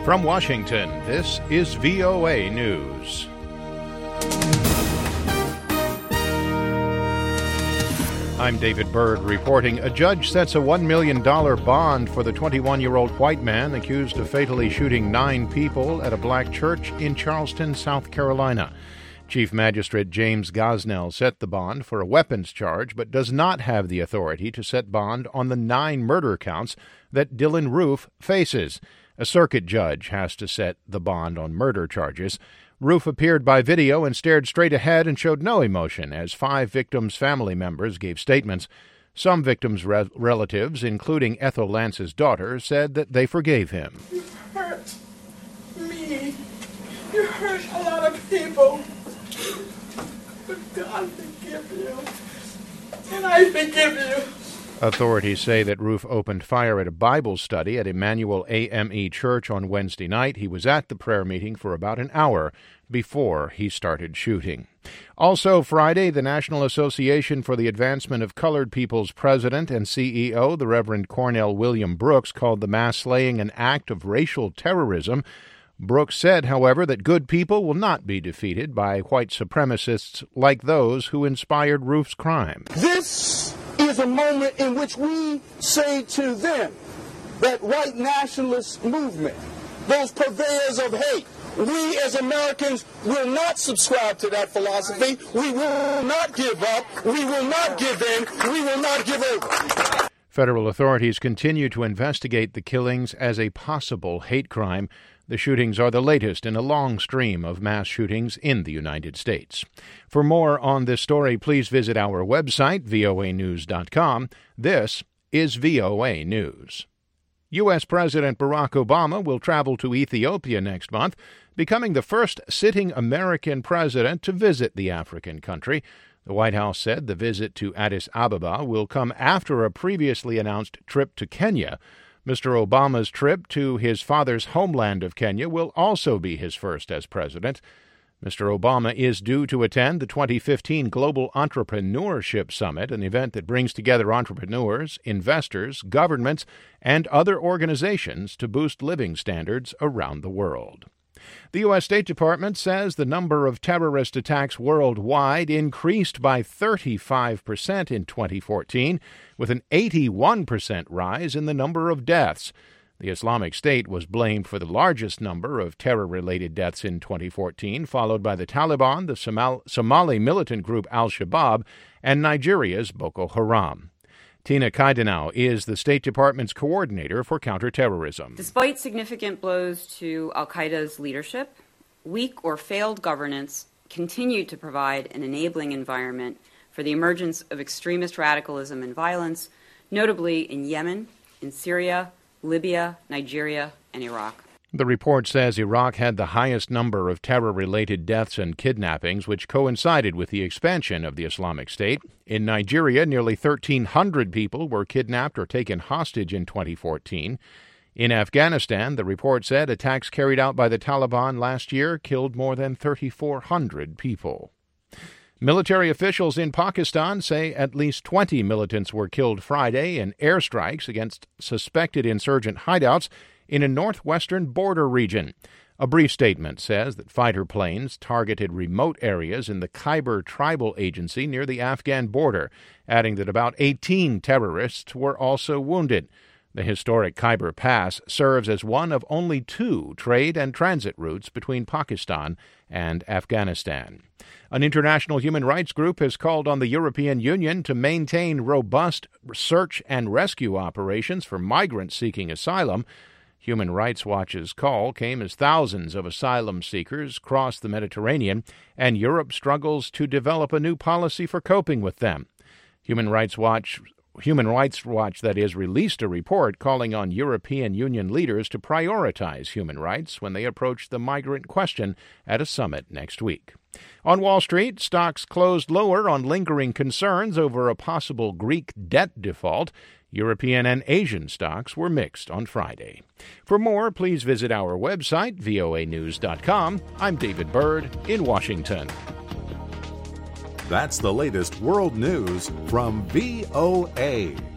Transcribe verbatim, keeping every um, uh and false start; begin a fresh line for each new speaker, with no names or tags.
From Washington, this is V O A News. I'm David Byrd reporting. A judge sets a one million dollars bond for the twenty-one-year-old white man accused of fatally shooting nine people at a black church in Charleston, South Carolina. Chief Magistrate James Gosnell set the bond for a weapons charge, but does not have the authority to set bond on the nine murder counts that Dylann Roof faces. A circuit judge has to set the bond on murder charges. Roof appeared by video and stared straight ahead and showed no emotion as five victims' family members gave statements. Some victims' re- relatives, including Ethel Lance's daughter, said that they forgave him.
You hurt me. You hurt a lot of people. But God forgive you. And I forgive you.
Authorities say that Roof opened fire at a Bible study at Emmanuel A M E Church on Wednesday night. He was at the prayer meeting for about an hour before he started shooting. Also Friday, the National Association for the Advancement of Colored People's president and C E O, the Reverend Cornell William Brooks, called the mass slaying an act of racial terrorism. Brooks said, however, that good people will not be defeated by white supremacists like those who inspired Roof's crime.
This is a moment in which we say to them, that white nationalist movement, those purveyors of hate, we as Americans will not subscribe to that philosophy. We will not give up. We will not give in. We will not give over.
Federal authorities continue to investigate the killings as a possible hate crime. The shootings are the latest in a long stream of mass shootings in the United States. For more on this story, please visit our website, V O A news dot com. This is V O A News. U S. President Barack Obama will travel to Ethiopia next month, becoming the first sitting American president to visit the African country. The White House said the visit to Addis Ababa will come after a previously announced trip to Kenya. Mister Obama's trip to his father's homeland of Kenya will also be his first as president. Mister Obama is due to attend the twenty fifteen Global Entrepreneurship Summit, an event that brings together entrepreneurs, investors, governments, and other organizations to boost living standards around the world. The U S. State Department says the number of terrorist attacks worldwide increased by thirty-five percent in twenty fourteen, with an eighty-one percent rise in the number of deaths. The Islamic State was blamed for the largest number of terror-related deaths in twenty fourteen, followed by the Taliban, the Somal- Somali militant group al-Shabaab, and Nigeria's Boko Haram. Tina Kaidenau is the State Department's coordinator for counterterrorism.
Despite significant blows to al-Qaeda's leadership, weak or failed governance continued to provide an enabling environment for the emergence of extremist radicalism and violence, notably in Yemen, in Syria, Libya, Nigeria, and Iraq.
The report says Iraq had the highest number of terror-related deaths and kidnappings, which coincided with the expansion of the Islamic State. In Nigeria, nearly thirteen hundred people were kidnapped or taken hostage in twenty fourteen. In Afghanistan, the report said attacks carried out by the Taliban last year killed more than thirty-four hundred people. Military officials in Pakistan say at least twenty militants were killed Friday in airstrikes against suspected insurgent hideouts in a northwestern border region. A brief statement says that fighter planes targeted remote areas in the Khyber Tribal Agency near the Afghan border, adding that about eighteen terrorists were also wounded. The historic Khyber Pass serves as one of only two trade and transit routes between Pakistan and Afghanistan. An international human rights group has called on the European Union to maintain robust search and rescue operations for migrants seeking asylum. Human Rights Watch's call came as thousands of asylum seekers cross the Mediterranean, and Europe struggles to develop a new policy for coping with them. Human Rights Watch Human Rights Watch, that is, released a report calling on European Union leaders to prioritize human rights when they approach the migrant question at a summit next week. On Wall Street, stocks closed lower on lingering concerns over a possible Greek debt default. European and Asian stocks were mixed on Friday. For more, please visit our website, V O A news dot com. I'm David Byrd in Washington.
That's the latest world news from V O A.